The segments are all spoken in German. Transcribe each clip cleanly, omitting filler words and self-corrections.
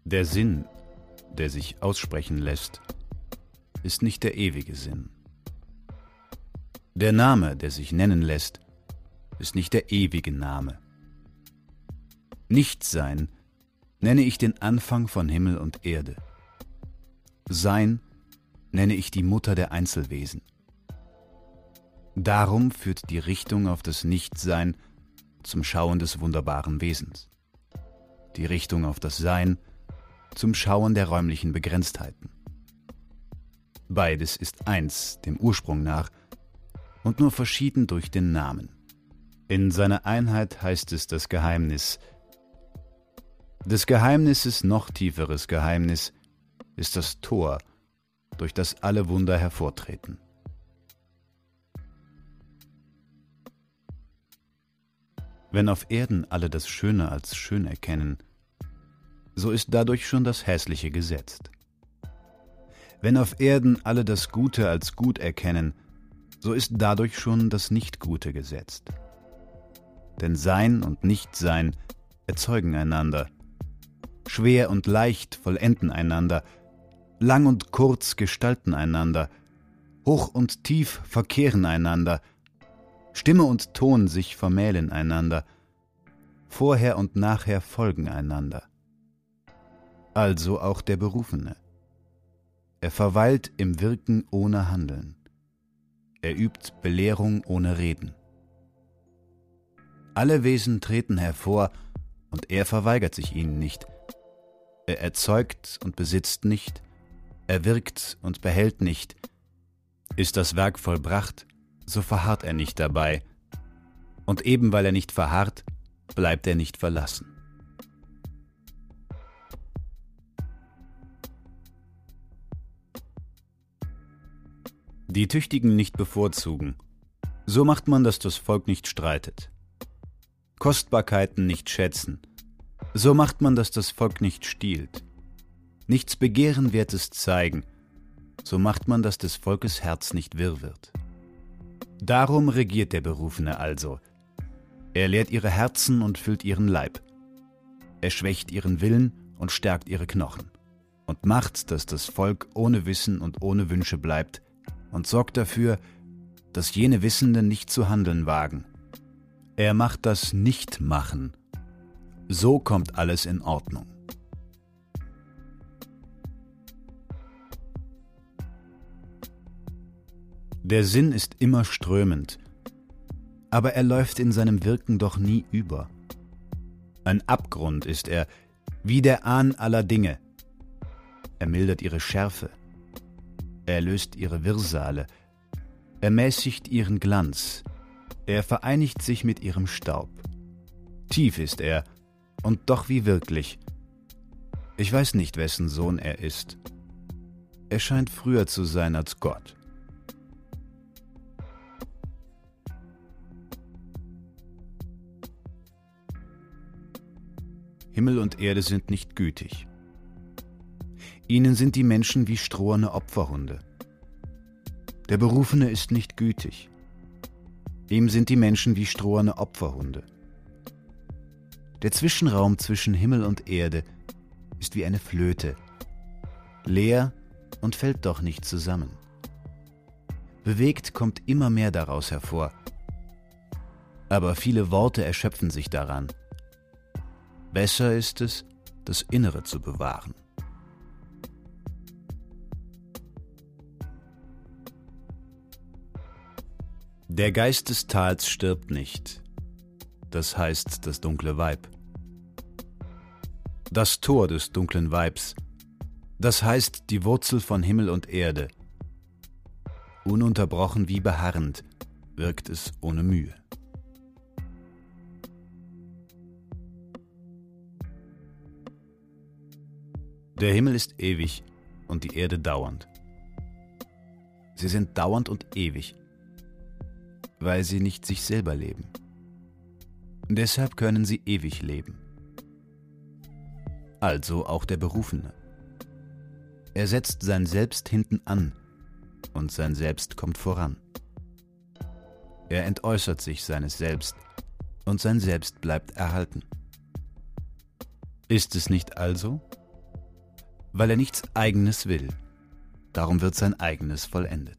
Der Sinn, der sich aussprechen lässt, ist nicht der ewige Sinn. Der Name, der sich nennen lässt, ist nicht der ewige Name. Nichtsein nenne ich den Anfang von Himmel und Erde. Sein nenne ich die Mutter der Einzelwesen. Darum führt die Richtung auf das Nichtsein zum Schauen des wunderbaren Wesens. Die Richtung auf das Sein zum Schauen der räumlichen Begrenztheiten. Beides ist eins, dem Ursprung nach, und nur verschieden durch den Namen. In seiner Einheit heißt es das Geheimnis. Des Geheimnisses noch tieferes Geheimnis ist das Tor, durch das alle Wunder hervortreten. Wenn auf Erden alle das Schöne als schön erkennen, so ist dadurch schon das Hässliche gesetzt. Wenn auf Erden alle das Gute als gut erkennen, so ist dadurch schon das Nicht-Gute gesetzt. Denn Sein und Nichtsein erzeugen einander. Schwer und leicht vollenden einander, lang und kurz gestalten einander, hoch und tief verkehren einander, Stimme und Ton sich vermählen einander, vorher und nachher folgen einander. Also auch der Berufene. Er verweilt im Wirken ohne Handeln. Er übt Belehrung ohne Reden. Alle Wesen treten hervor, und er verweigert sich ihnen nicht. Er erzeugt und besitzt nicht, er wirkt und behält nicht. Ist das Werk vollbracht, so verharrt er nicht dabei, und eben weil er nicht verharrt, bleibt er nicht verlassen. Die Tüchtigen nicht bevorzugen, so macht man, dass das Volk nicht streitet. Kostbarkeiten nicht schätzen, so macht man, dass das Volk nicht stiehlt. Nichts Begehrenwertes zeigen, so macht man, dass des Volkes Herz nicht wirr wird. Darum regiert der Berufene also. Er lehrt ihre Herzen und füllt ihren Leib. Er schwächt ihren Willen und stärkt ihre Knochen und macht, dass das Volk ohne Wissen und ohne Wünsche bleibt und sorgt dafür, dass jene Wissenden nicht zu handeln wagen. Er macht das Nichtmachen. So kommt alles in Ordnung. Der Sinn ist immer strömend, aber er läuft in seinem Wirken doch nie über. Ein Abgrund ist er, wie der Ahn aller Dinge. Er mildert ihre Schärfe, er löst ihre Wirrsale, er mäßigt ihren Glanz, er vereinigt sich mit ihrem Staub. Tief ist er, und doch wie wirklich. Ich weiß nicht, wessen Sohn er ist. Er scheint früher zu sein als Gott. Himmel und Erde sind nicht gütig. Ihnen sind die Menschen wie stroherne Opferhunde. Der Berufene ist nicht gütig. Ihm sind die Menschen wie stroherne Opferhunde. Der Zwischenraum zwischen Himmel und Erde ist wie eine Flöte, leer und fällt doch nicht zusammen. Bewegt kommt immer mehr daraus hervor, aber viele Worte erschöpfen sich daran. Besser ist es, das Innere zu bewahren. Der Geist des Tals stirbt nicht, das heißt das dunkle Weib. Das Tor des dunklen Weibs, das heißt die Wurzel von Himmel und Erde. Ununterbrochen wie beharrend wirkt es ohne Mühe. Der Himmel ist ewig und die Erde dauernd. Sie sind dauernd und ewig, weil sie nicht sich selber leben. Deshalb können sie ewig leben. Also auch der Berufene. Er setzt sein Selbst hinten an und sein Selbst kommt voran. Er entäußert sich seines Selbst und sein Selbst bleibt erhalten. Ist es nicht also? weil er nichts Eigenes will. Darum wird sein Eigenes vollendet.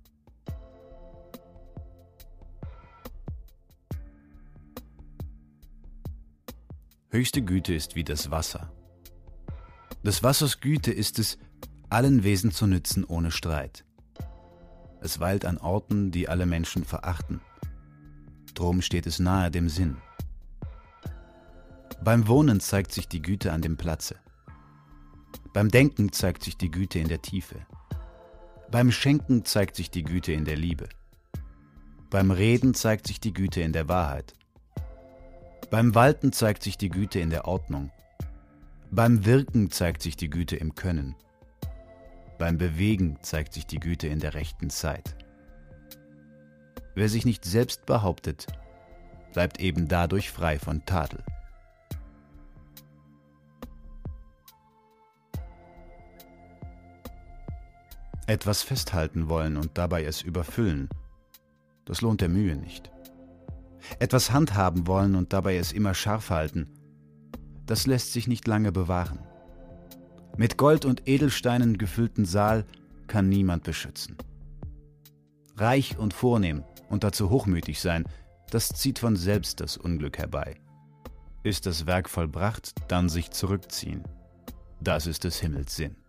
Höchste Güte ist wie das Wasser. Des Wassers Güte ist es, allen Wesen zu nützen ohne Streit. Es weilt an Orten, die alle Menschen verachten. Drum steht es nahe dem Sinn. Beim Wohnen zeigt sich die Güte an dem Platze. Beim Denken zeigt sich die Güte in der Tiefe. Beim Schenken zeigt sich die Güte in der Liebe. Beim Reden zeigt sich die Güte in der Wahrheit. Beim Walten zeigt sich die Güte in der Ordnung. Beim Wirken zeigt sich die Güte im Können. Beim Bewegen zeigt sich die Güte in der rechten Zeit. Wer sich nicht selbst behauptet, bleibt eben dadurch frei von Tadel. Etwas festhalten wollen und dabei es überfüllen, das lohnt der Mühe nicht. Etwas handhaben wollen und dabei es immer scharf halten, das lässt sich nicht lange bewahren. Mit Gold und Edelsteinen gefüllten Saal kann niemand beschützen. Reich und vornehm und dazu hochmütig sein, das zieht von selbst das Unglück herbei. Ist das Werk vollbracht, dann sich zurückziehen. Das ist des Himmels Sinn.